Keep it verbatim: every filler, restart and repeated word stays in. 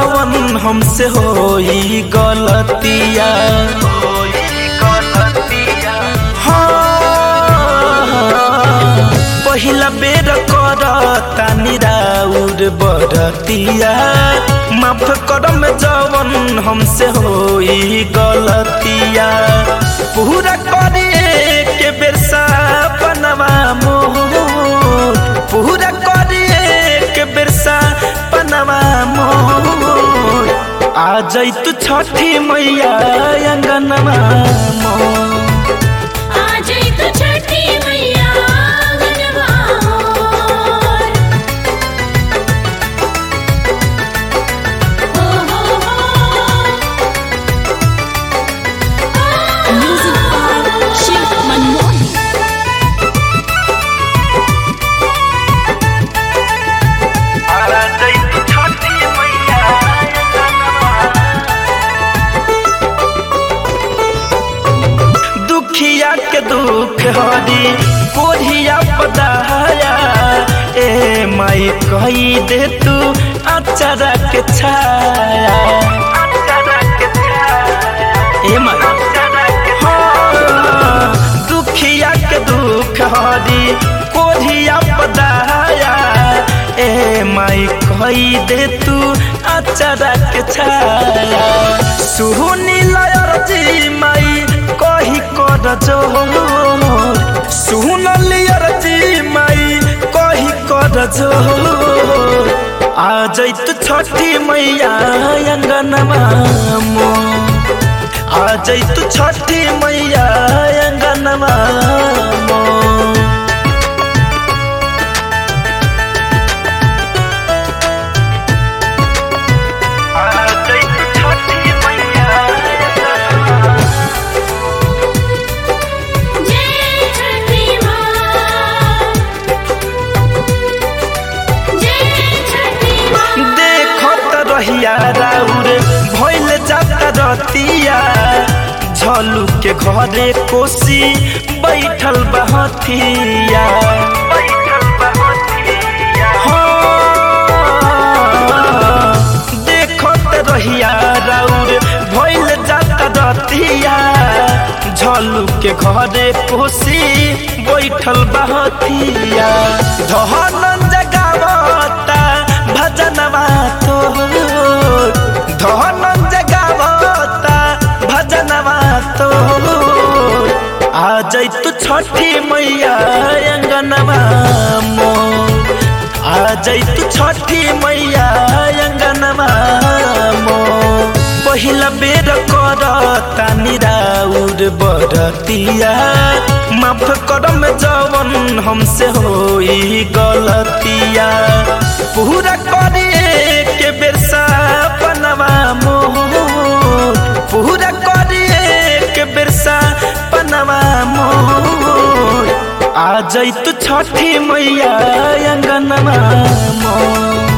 जवन हमसे होई गलतिया पहिला बेर करता निराउर बरतिया माफ करम जवन हमसे होई गलतिया पूरा करे के बेर सपनवा मोर पूरा करे के बेर सपनवा मोर आ जैतु छठी मैया अंगनवा मोर के दुख हरी कोढ़िया पदाया ए माई कही दे तू अचारा के छाया ए माई हाँ दुखिया के दुख हरी कोढ़िया पदाया ए माई कही दे तू अचारा के छाया सुनी लयरजी माई कही कर जोर सुन लियर जी माई कही कर जोर आ जैतु छठी मैया अंगनवा मोर आ जैतु छठी मैया अंगनवा मोर राउर भइल जाता रतिया झलू के घरे कोसी बैठल बहतिया देखत रहिया राउर भइल जाता रतिया झलू के घरे कोसी बैठल बहतिया धहन जगावता भजनवा तो धन जगावता भजनवा तो आ जैतु छठी मैया अंगनवा मोर आ जैतु छठी मैया अंगनवा मोर पहिला बेर करता निराउर बरतिया माफ करम जवन हमसे होई गलतिया पूरा करे के बेर सपनवा मोर पूरा करे के बेर सपनवा मोर आ जैतु छठी मैया अंगनवा मोर।